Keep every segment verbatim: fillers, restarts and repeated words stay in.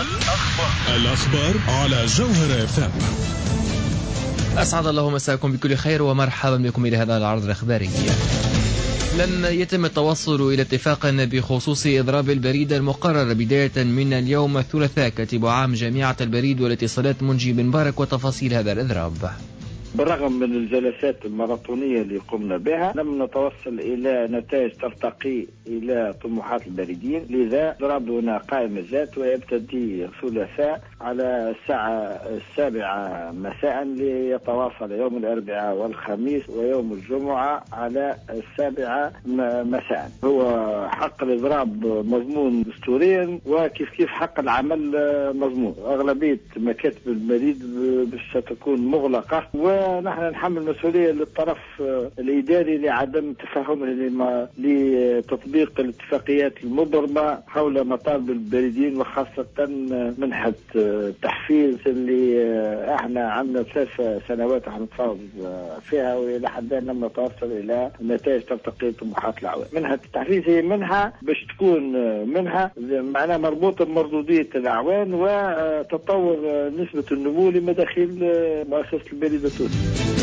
الأخبار على جوهر اف ام. أسعد الله مساكم بكل خير ومرحبا بكم إلى هذا العرض الإخباري. لم يتم التوصل إلى اتفاق بخصوص إضراب البريد المقرر بداية من اليوم الثلاثاء. كاتب عام جامعة البريد والاتصالات منجي بن مبارك وتفاصيل هذا الإضراب. بالرغم من الجلسات الماراثونية اللي قمنا بها لم نتوصل إلى نتائج ترتقي إلى طموحات البريدين، لذا ضربنا قائمة ذات ويبتدي الثلاثاء على الساعة السابعة مساء ليتواصل يوم الأربعاء والخميس ويوم الجمعة على السابعة مساء. هو حق الإضراب مضمون دستوريا وكيف كيف حق العمل مضمون. أغلبية مكاتب البريد ستكون مغلقة ونحن نحمل مسؤولية للطرف الإداري لعدم تفهمه لتطبيق الاتفاقيات المبرمة حول مطالب البريدين وخاصة منحة التحفيز اللي احنا عندنا ثلاث سنوات احنا نتفاوض فيها والى حد الان لم نتوصل الى نتائج ترتقي طموحات العوام. منحة التحفيز هي منحة باش تكون منحة معناها مربوطة بمردودية الأعوان وتطور نسبة النمو لمداخيل مؤسسة البريد التونسي.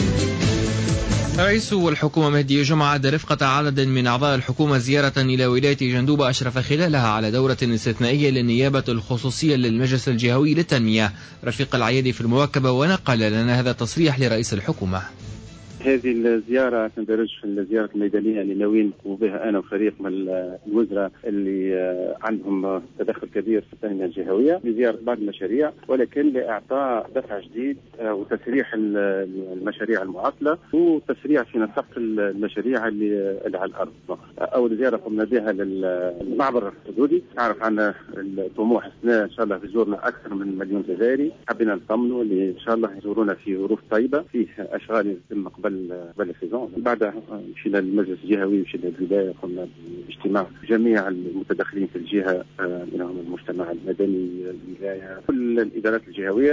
رئيس الحكومة مهدي جمعة أدى رفقة عدد من أعضاء الحكومة زيارة إلى ولاية جندوبة أشرف خلالها على دورة استثنائية للنيابة الخصوصية للمجلس الجهوي للتنمية. رفيق العيادي في المواكبة ونقل لنا هذا التصريح لرئيس الحكومة. هذه الزيارة تندرج في الزيارة الميدانية اللي ناويين نقوم بها أنا وفريق من الوزراء اللي عندهم تدخل كبير في التنمية الجهوية لزيارة بعض المشاريع، ولكن لإعطاء دفع جديد وتسريح المشاريع المعطلة وتسريع في نسق المشاريع اللي على الأرض. أول زيارة قمنا بها للمعبر الحدودي، نعرف عن الطموح السنة إن شاء الله يزورنا أكثر من مليون جزائري. حبينا نطمنوا اللي إن شاء الله يزورونا في ظروف طيبة، فيه أشغال يتم قبل قبل السيزون. بعدها مشينا للمجلس الجهوي، مشينا للولاية، قمنا باجتماع جميع المتدخلين في الجهة منهم المجتمع المدني، الولاية، كل الإدارات الجهوية.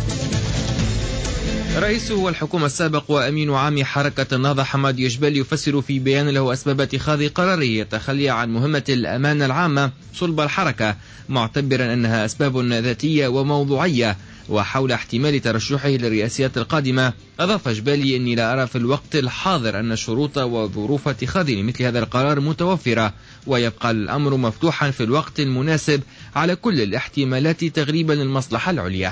رئيس الحكومة السابق وأمين عام حركة النهضة حماد يجبل يفسر في بيان له أسباب اتخاذ قراره يتخلي عن مهمة الأمانة العامة صلب الحركة، معتبرا أنها أسباب ذاتية وموضوعية. وحول احتمال ترشحه للرئاسيات القادمة أضاف جبالي أني لا أرى في الوقت الحاضر أن الشروط وظروف اتخاذ لمثل هذا القرار متوفرة، ويبقى الأمر مفتوحا في الوقت المناسب على كل الاحتمالات تغريبا للمصلحة العليا.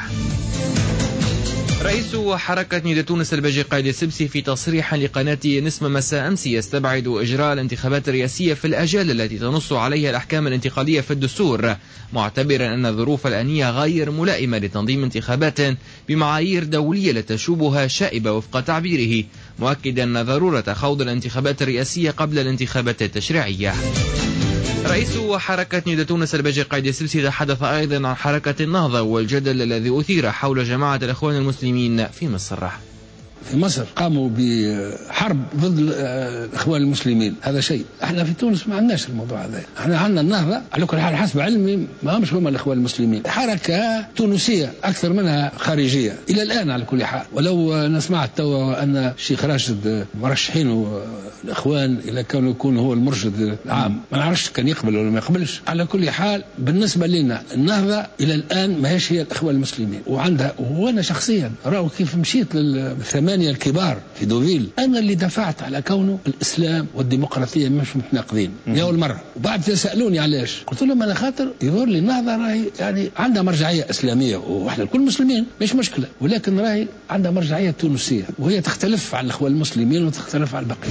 رئيس حركة ندى تونس الباجي قايد السبسي في تصريح لقناة نسمة مساء أمس يستبعد إجراء الانتخابات الرئاسية في الأجال التي تنص عليها الأحكام الانتقالية في الدستور، معتبرا أن الظروف الآنية غير ملائمة لتنظيم انتخابات بمعايير دولية لا تشوبها شائبة وفق تعبيره، مؤكدا أن ضرورة خوض الانتخابات الرئاسية قبل الانتخابات التشريعية. رئيس حركة ندى تونس الباجي قايد السبسي تحدث أيضا عن حركة النهضة والجدل الذي أثير حول جماعة الإخوان المسلمين في مصر. في مصر قاموا بحرب ضد الإخوان المسلمين، هذا شيء. احنا في تونس ما عندناش الموضوع هذا، احنا عندنا النهضة على كل حال حسب علمي ما همش هما الإخوان المسلمين، حركة تونسية أكثر منها خارجية إلى الآن على كل حال. ولو نسمع توا أن الشيخ راشد مرشحينه الإخوان إلى كانوا يكون هو المرشد العام، ما نعرفش كان يقبل ولا ما يقبلش. على كل حال بالنسبة لنا النهضة إلى الآن ما هيش هي الإخوان المسلمين، وعندها وأنا شخصيا رأوا كيف مشيت للثمانية الكبار في دوفيل، أنا اللي دفعت على كونه الإسلام والديمقراطية مش متناقضين لأول مرة. وبعد سألوني علاش، قلت لهم أنا خاطر يظهر لي النهضة راهي يعني عندها مرجعية إسلامية وإحنا الكل مسلمين مش مشكلة، ولكن راهي عندها مرجعية تونسية وهي تختلف عن الإخوان المسلمين وتختلف عن البقية.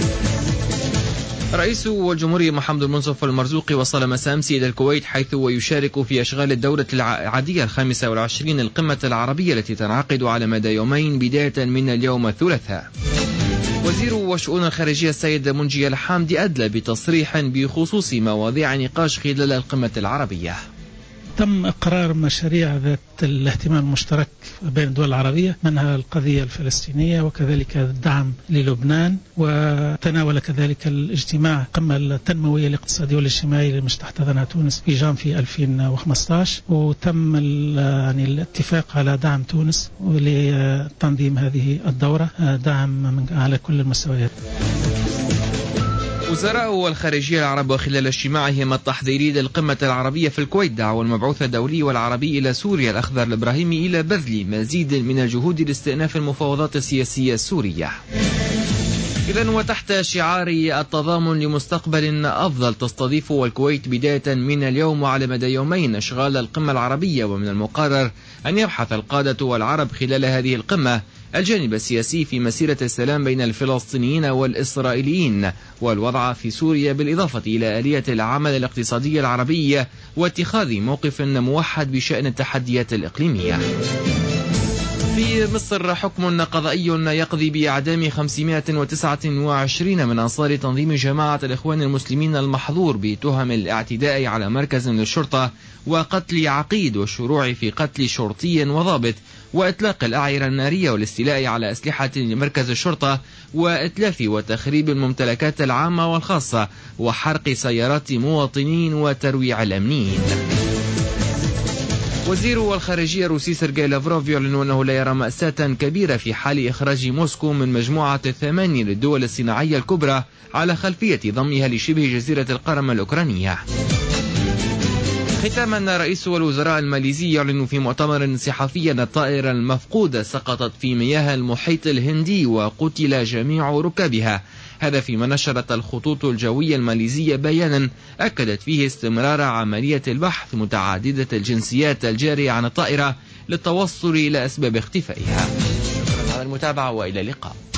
رئيس الجمهورية محمد المنصف المرزوقي وصل مساء أمس إلى الكويت حيث ويشارك في أشغال الدورة العادية الخامسة والعشرين القمة العربية التي تنعقد على مدى يومين بداية من اليوم الثلاثاء. وزير الشؤون الخارجية السيد منجي الحامدي أدلى بتصريح بخصوص مواضيع نقاش خلال القمة العربية. تم إقرار مشاريع ذات الاهتمام المشترك بين الدول العربية، منها القضية الفلسطينية وكذلك الدعم للبنان، وتناول كذلك الاجتماع القمة التنموية الاقتصادية والاجتماعية اللي استحدثها تونس في جانفي ألفين وخمسة عشر، وتم يعني الاتفاق على دعم تونس ولتنظيم هذه الدورة، دعم من على كل المستويات. وزراء الخارجية العرب وخلال اجتماعهم التحضيري للقمة العربية في الكويت دعوا المبعوث الدولي والعربي إلى سوريا الأخضر الإبراهيمي إلى بذل مزيد من الجهود لاستئناف المفاوضات السياسية السورية. إذن وتحت شعار التضامن لمستقبل أفضل تستضيف الكويت بداية من اليوم وعلى مدى يومين أشغال القمة العربية، ومن المقرر أن يبحث القادة والعرب خلال هذه القمة الجانب السياسي في مسيرة السلام بين الفلسطينيين والإسرائيليين والوضع في سوريا، بالإضافة إلى آلية العمل الاقتصادي العربي واتخاذ موقف موحد بشأن التحديات الإقليمية. في مصر حكم قضائي يقضي بإعدام خمسمائة وتسعة وعشرين من أنصار تنظيم جماعة الإخوان المسلمين المحظور بتهم الاعتداء على مركز للشرطة وقتل عقيد والشروع في قتل شرطي وضابط وإطلاق الأعيرة النارية والاستيلاء على أسلحة مركز الشرطة وإتلاف وتخريب الممتلكات العامة والخاصة وحرق سيارات مواطنين وترويع الأمنيين. وزير الخارجية الروسي سيرجي لافروف يعلن أنه لا يرى مأساة كبيرة في حال إخراج موسكو من مجموعة الثمانية للدول الصناعية الكبرى على خلفية ضمها لشبه جزيرة القرم الأوكرانية. ختاما، رئيس الوزراء الماليزي يعلن في مؤتمر صحفي أن الطائرة المفقودة سقطت في مياه المحيط الهندي وقتل جميع ركابها، هذا فيما نشرت الخطوط الجوية الماليزية بيانا أكدت فيه استمرار عملية البحث متعددة الجنسيات الجارية عن الطائرة للتوصل إلى أسباب اختفائها. شكرا على المتابعة وإلى اللقاء.